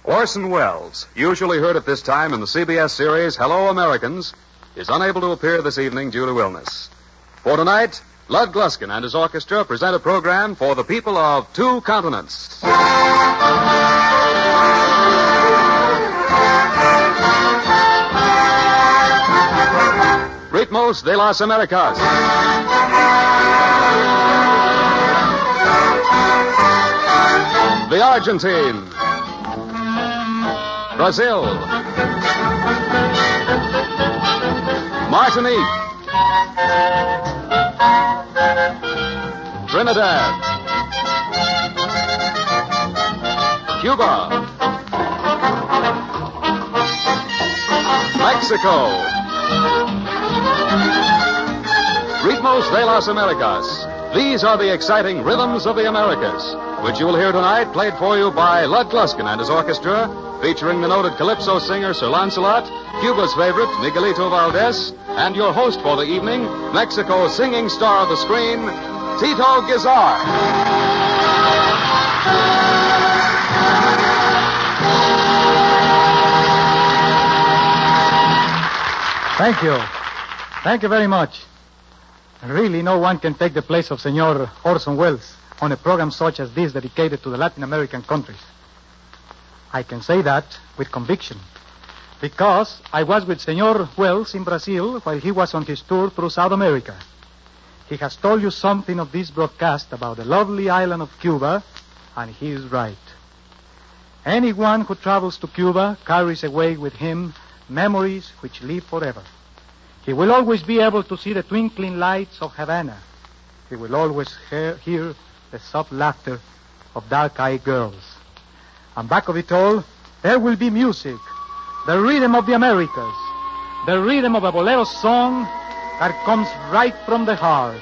Orson Welles, usually heard at this time in the CBS series Hello, Americans, is unable to appear this evening due to illness. For tonight, Lud Gluskin and his orchestra present a program for the people of two continents. Ritmos de las Americas. The Argentine. Brazil. Martinique. Trinidad. Cuba. Mexico. Ritmos de las Americas. These are the exciting rhythms of the Americas, which you will hear tonight, played for you by Lud Gluskin and his orchestra, featuring the noted calypso singer Sir Lancelot, Cuba's favorite Miguelito Valdez, and your host for the evening, Mexico's singing star of the screen, Tito Guizar. Thank you. Thank you very much. Really, no one can take the place of Senor Orson Welles on a program such as this dedicated to the Latin American countries. I can say that with conviction, because I was with Senor Welles in Brazil while he was on his tour through South America. He has told you something of this broadcast about the lovely island of Cuba, and he is right. Anyone who travels to Cuba carries away with him memories which live forever. He will always be able to see the twinkling lights of Havana. He will always hear the soft laughter of dark-eyed girls. And back of it all, there will be music, the rhythm of the Americas, the rhythm of a bolero song that comes right from the heart.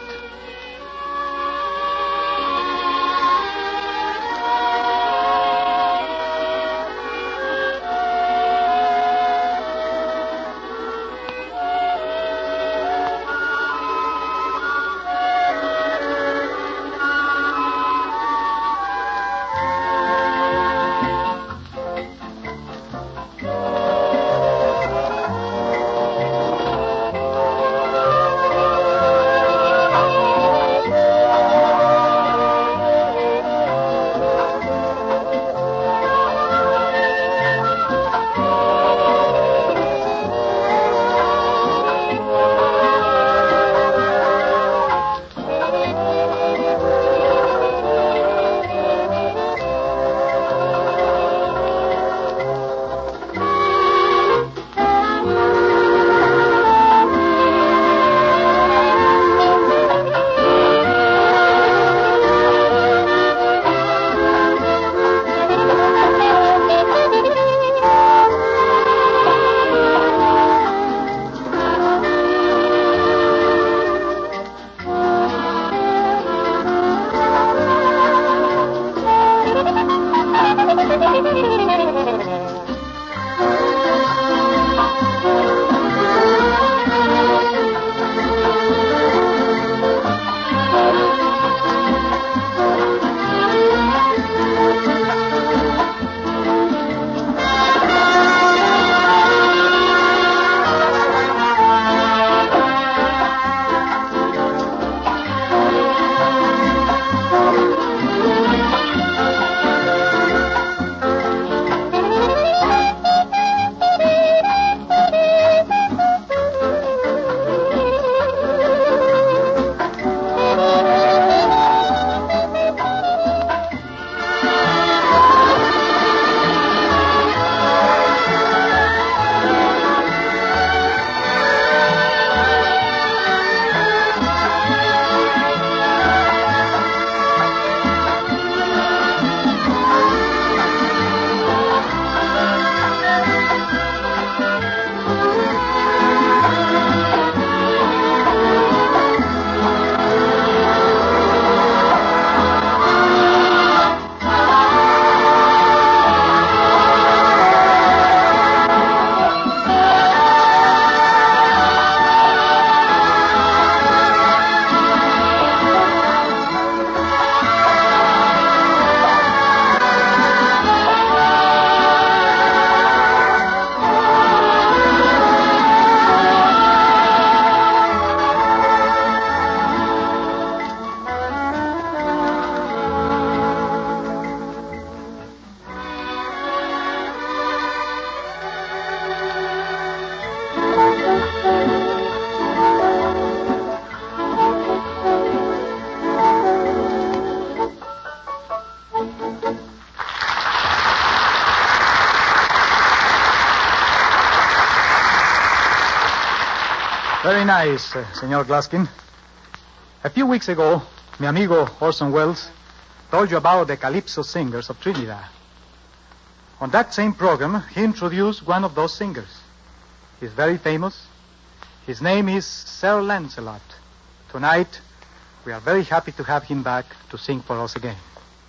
Very nice, Senor Gluskin. A few weeks ago, mi amigo Orson Welles told you about the Calypso singers of Trinidad. On that same program, he introduced one of those singers. He's very famous. His name is Sir Lancelot. Tonight, we are very happy to have him back to sing for us again.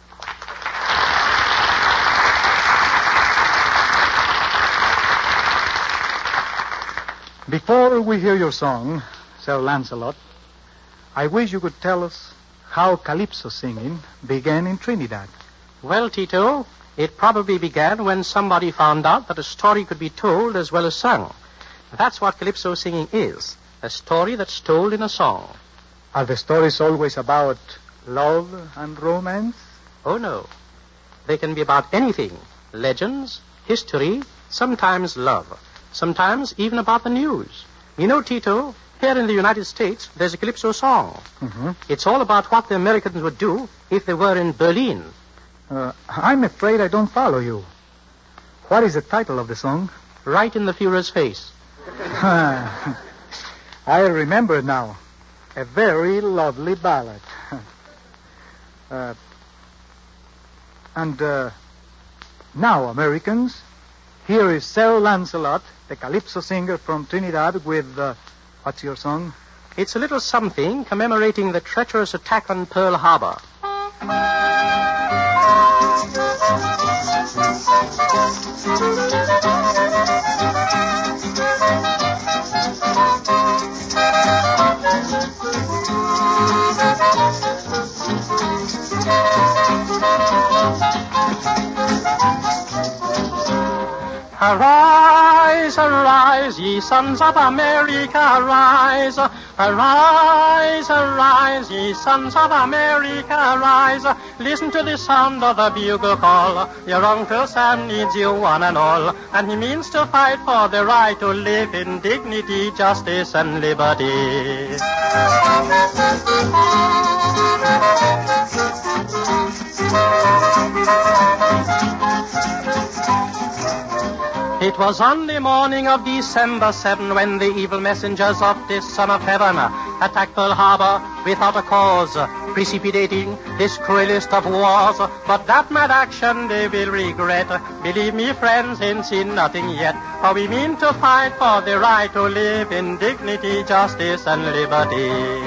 Before we hear your song, Sir Lancelot, I wish you could tell us how calypso singing began in Trinidad. Well, Tito, it probably began when somebody found out that a story could be told as well as sung. That's what calypso singing is, a story that's told in a song. Are the stories always about love and romance? Oh, no. They can be about anything. Legends, history, sometimes love. Sometimes even about the news. You know, Tito, here in the United States, there's a calypso song. Mm-hmm. It's all about what the Americans would do if they were in Berlin. I'm afraid I don't follow you. What is the title of the song? Right in the Führer's face. I remember it now. A very lovely ballad. Now, Americans, here is Sir Lancelot, the calypso singer from Trinidad with, what's your song? It's a little something commemorating the treacherous attack on Pearl Harbor. Arise, arise, ye sons of America, arise. Arise, arise, ye sons of America, arise. Listen to the sound of the bugle call. Your Uncle Sam needs you one and all, and he means to fight for the right to live in dignity, justice, and liberty. It was on the morning of December 7 when the evil messengers of this Son of Heaven attacked Pearl Harbor without a cause, precipitating this cruelest of wars. But that mad action they will regret. Believe me, friends, ain't seen nothing yet. For we mean to fight for the right to live in dignity, justice, and liberty.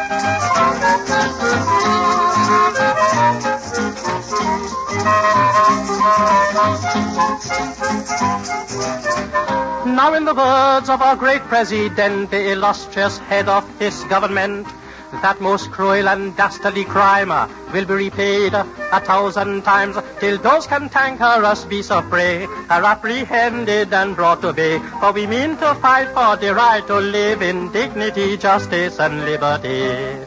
Now, in the words of our great president, the illustrious head of this government, that most cruel and dastardly crime will be repaid 1,000 times, till those cantankerous beasts of prey are apprehended and brought to bay. For we mean to fight for the right to live in dignity, justice, and liberty.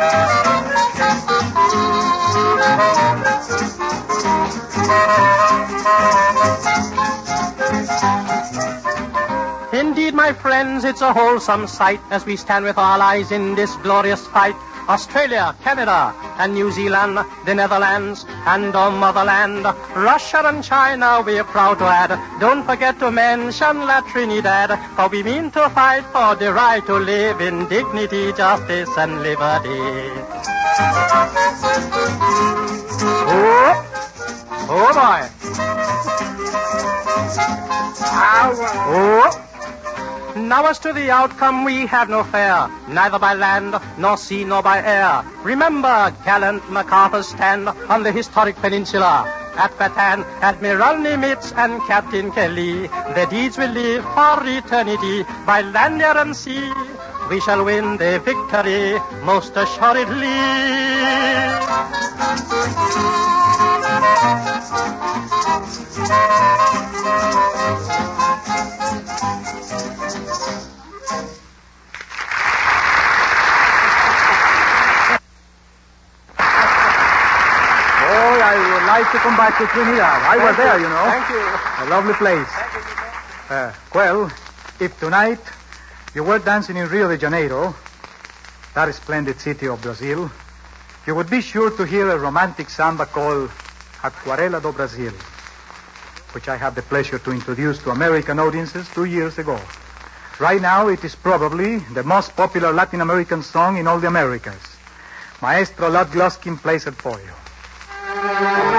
Indeed, my friends, it's a wholesome sight as we stand with our allies in this glorious fight. Australia, Canada, and New Zealand, the Netherlands, and our motherland, Russia and China, we're proud to add. Don't forget to mention La Trinidad, for we mean to fight for the right to live in dignity, justice, and liberty. Oh boy. Oh. Now as to the outcome, we have no fear, neither by land, nor sea, nor by air. Remember gallant MacArthur's stand on the historic peninsula. At Bataan, Admiral Nimitz and Captain Kelly, their deeds will live for eternity by land, air, and sea. We shall win the victory most assuredly. I would like to come back to Trinidad. I was there, you know. Thank you. A lovely place. Well, if tonight you were dancing in Rio de Janeiro, that splendid city of Brazil, you would be sure to hear a romantic samba called Aquarela do Brasil, which I had the pleasure to introduce to American audiences 2 years ago. Right now, it is probably the most popular Latin American song in all the Americas. Maestro Lud Gluskin plays it for you.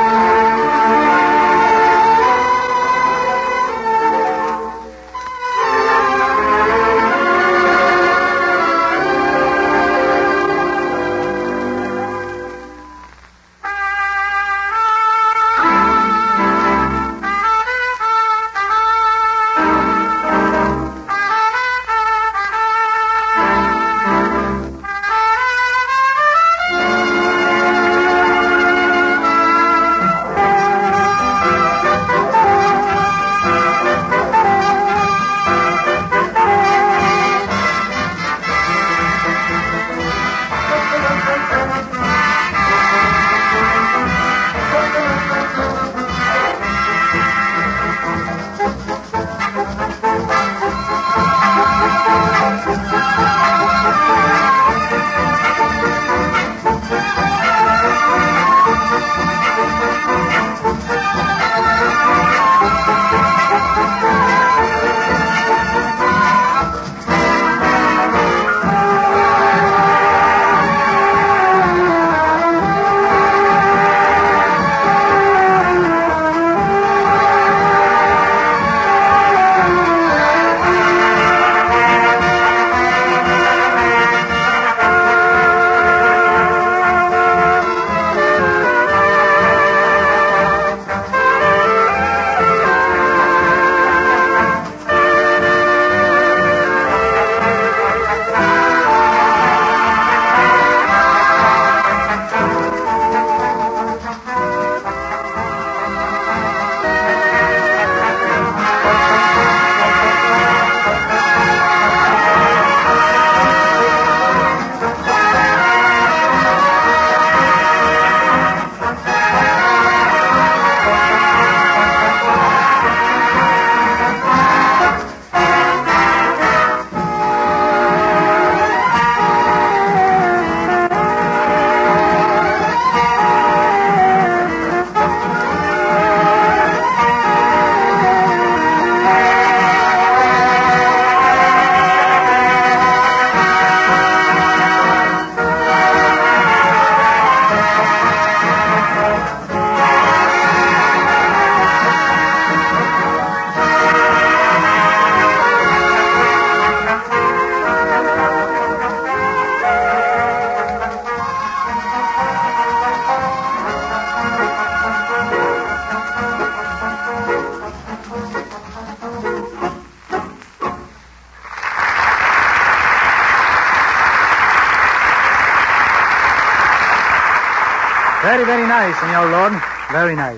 Very, very nice, Senor Lord. Very nice.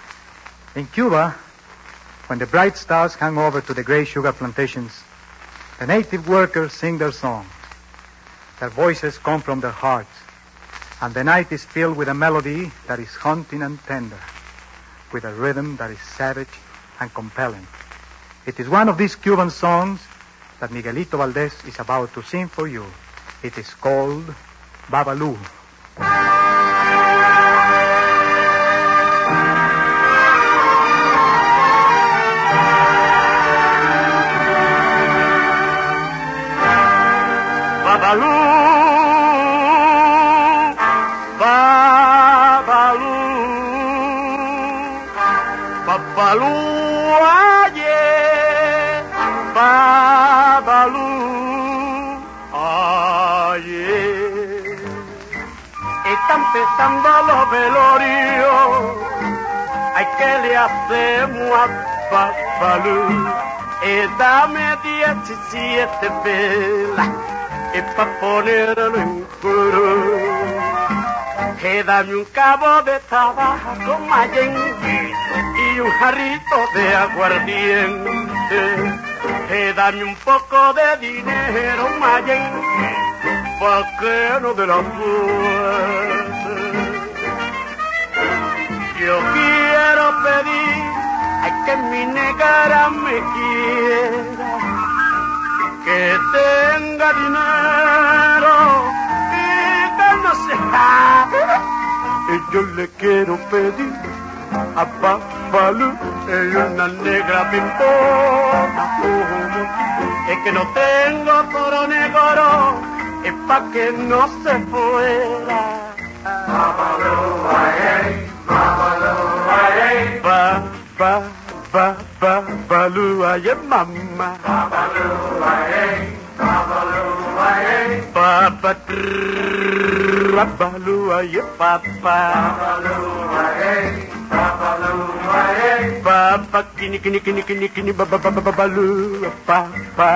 In Cuba, when the bright stars hang over to the gray sugar plantations, the native workers sing their song. Their voices come from their hearts, and the night is filled with a melody that is haunting and tender, with a rhythm that is savage and compelling. It is one of these Cuban songs that Miguelito Valdez is about to sing for you. It is called Babalu. Babalu, Babalu, Babalu, aye, Babalu, aye. Están empezando los velorios, ay, ¿qué le hacemos a Babalu? Dame 17 velas y pa' ponerlo en coro. Dame un cabo de tabaco mayengue y un jarrito de aguardiente. Dame un poco de dinero mayengue pa' que no de la suerte. Yo quiero pedir a que mi negra me quiera, que tenga dinero y que no se jade. Y yo le quiero pedir a papá balú, y una negra pimpona. Es que no tengo coro negro, es pa' que no se fuera. Balú, ay, mamá. Papa, babaloo, ay, papa. Papa, kini, babaloo, papa.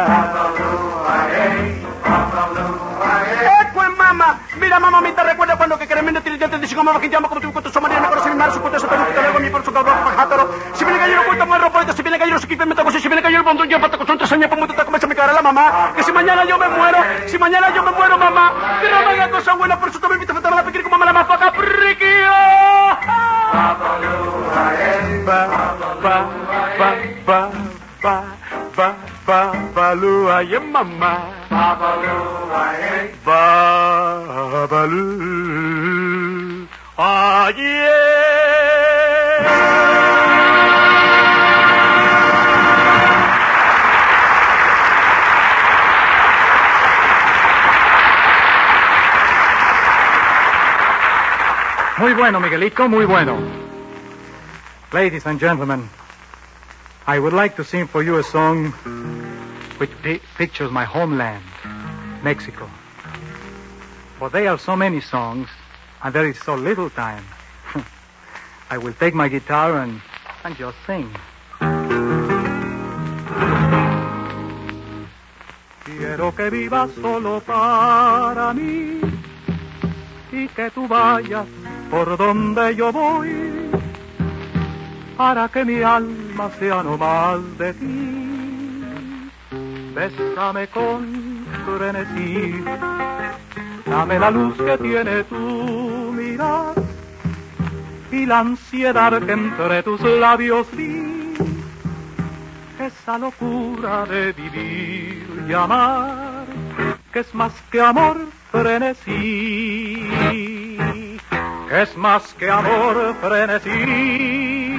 Pues mamá, mira mamita, recuerda cuando que queremos decir yo te digo mamá que llamo como tu cuento somalia no conoce mi mar su cuento se te luego mi por su cabrón pajátaro. Si viene cayendo cuento muerro por si viene cayendo su equipo me toco si viene cayendo el bondón yo pato con 3 años como te comienza mi cara la mamá, que si mañana yo me muero mamá, que no me haga cosa buena por eso también me te falta la pequeña como mamá la más faca priquio. Babaloo, ay, mamá. Babaloo, ay. Muy bueno, Miguelito, muy bueno. Ladies and gentlemen, I would like to sing for you a song which pictures my homeland, Mexico. But there are so many songs, and there is so little time. I will take my guitar and just sing. Quiero que vivas solo para mí y que tú vayas por donde yo voy, para que mi alma sea no más de ti. Bésame con frenesí, dame la luz que tiene tu mirar y la ansiedad que entre tus labios vi, esa locura de vivir y amar, que es más que amor, frenesí, que es más que amor, frenesí,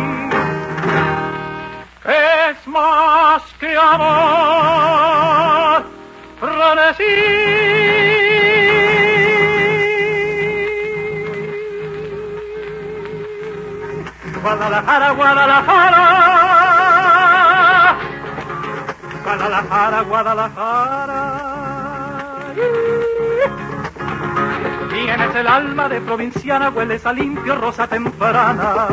que es más que amor, frenesí. Guadalajara, Guadalajara, Guadalajara, Guadalajara. Tienes el alma de provinciana, hueles a limpio rosa temprana.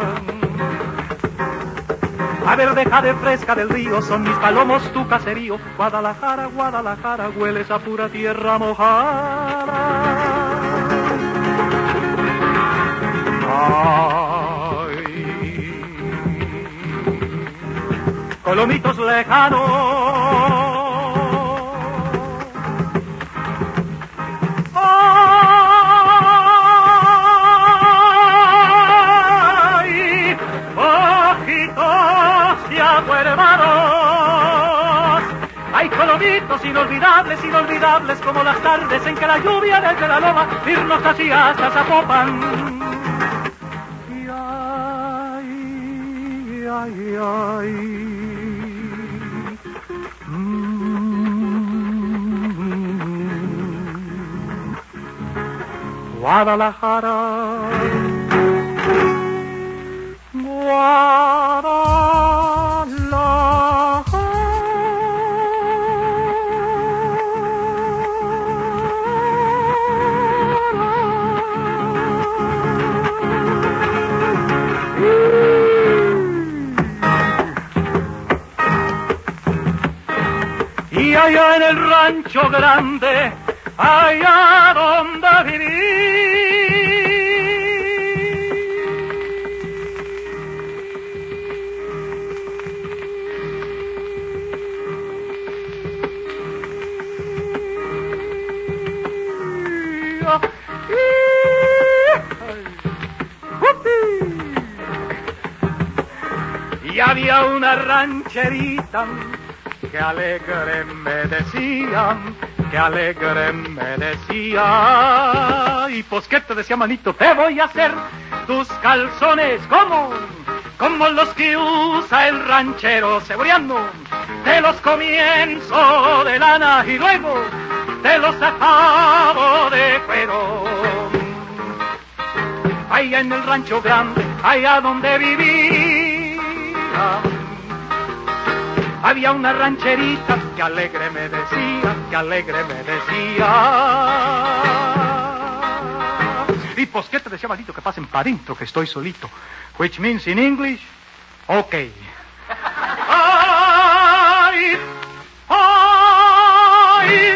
A verde fresca del río, son mis palomos tu caserío. Guadalajara, Guadalajara, hueles a pura tierra mojada. Ay, colomitos lejanos. Hay colomitos inolvidables, inolvidables como las tardes en que la lluvia desde la loma irnos hacía hasta Zapopan. Y ay, ay, ay. Guadalajara, y allá en el rancho grande, allá donde viví, y había una rancherita que alegre me decían, que alegre me decía. Y pues, ¿qué te decía, manito? Te voy a hacer tus calzones, ¿cómo? como los que usa el ranchero ceboreando, te los comienzo de lana y luego te los acabo de cuero. Allá en el rancho grande, allá donde vivía, había una rancherita que alegre me decía, y pues qué te decía, maldito, que pasen para adentro, que estoy solito. Which means in English, okay. Ay, ay,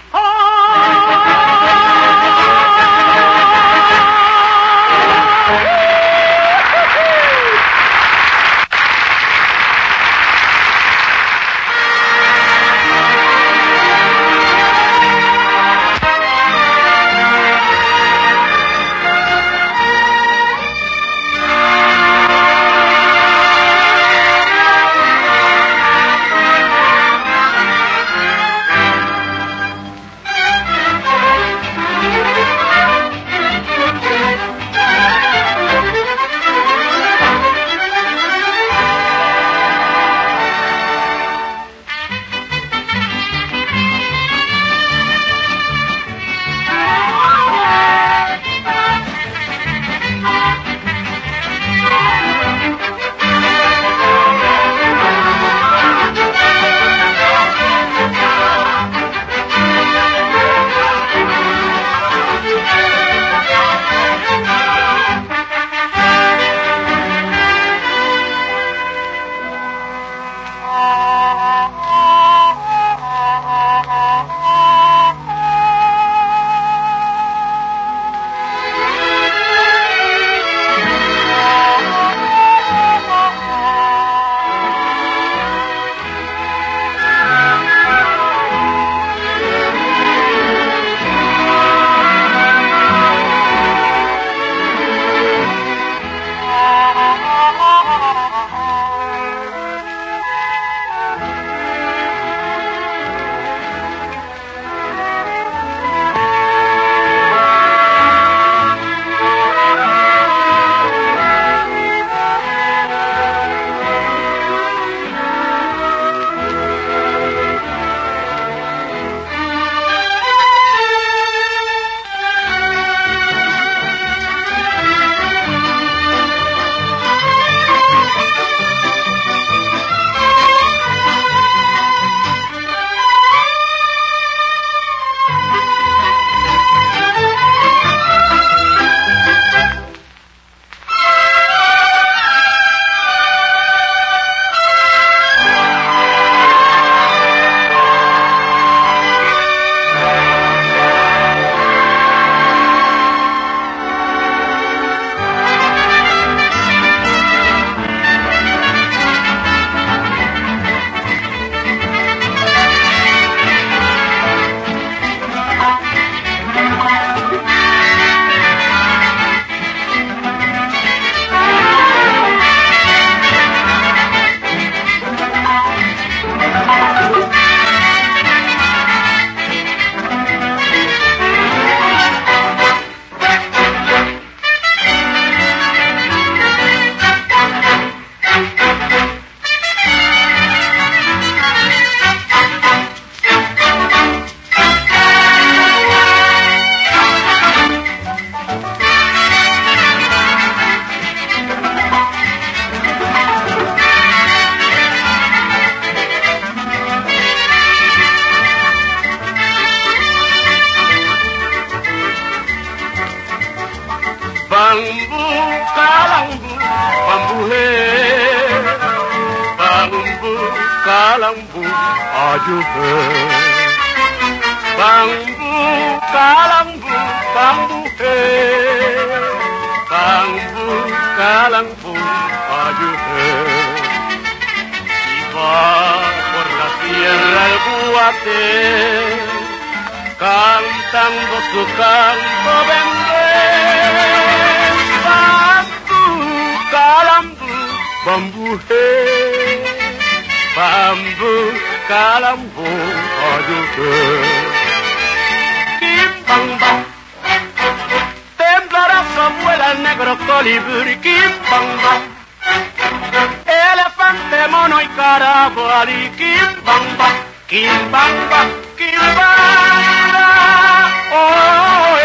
kalambu ajube bambu kalambu bambu he bambu kalambu ajube y va por la tierra el guate cantando su canto vende bambu kalambu bambu he bambu kalambu ayude kim bang bang temblará como el negro colibrí kim bang bang mono y carabal y quimbamba, quimbamba, quimbamba. Oh,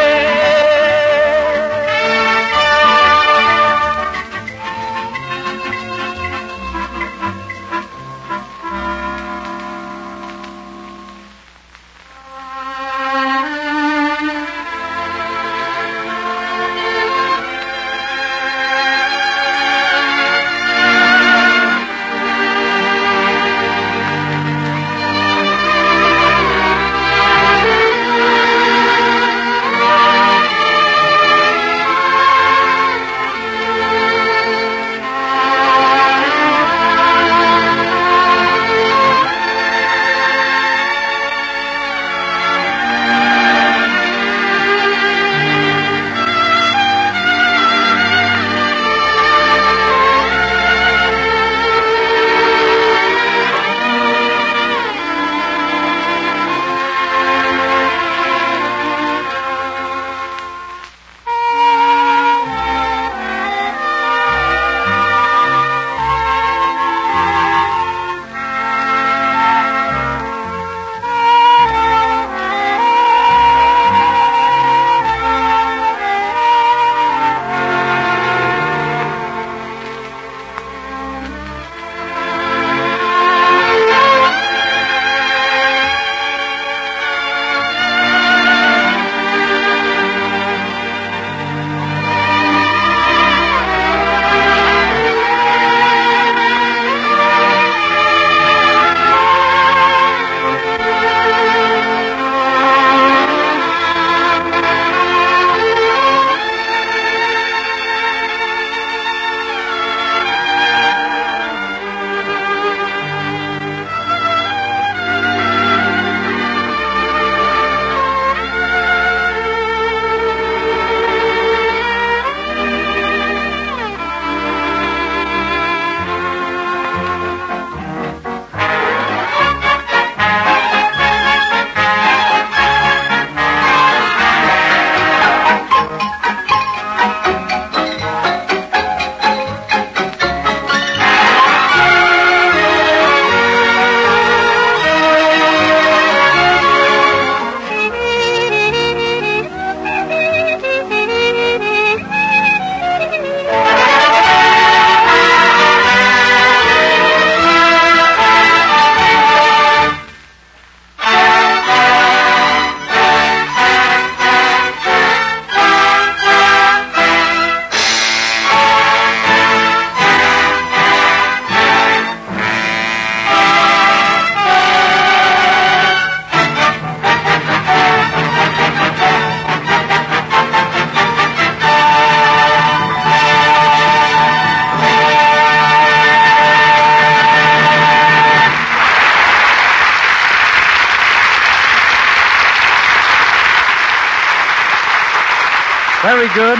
Very good,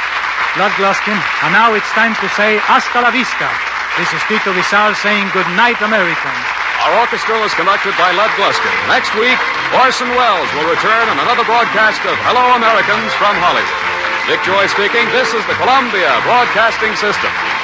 Lud Gluskin. And now it's time to say hasta la vista. This is Tito Rizal saying good night, Americans. Our orchestra was conducted by Lud Gluskin. Next week, Orson Welles will return in another broadcast of Hello, Americans from Hollywood. Dick Joy speaking. This is the Columbia Broadcasting System.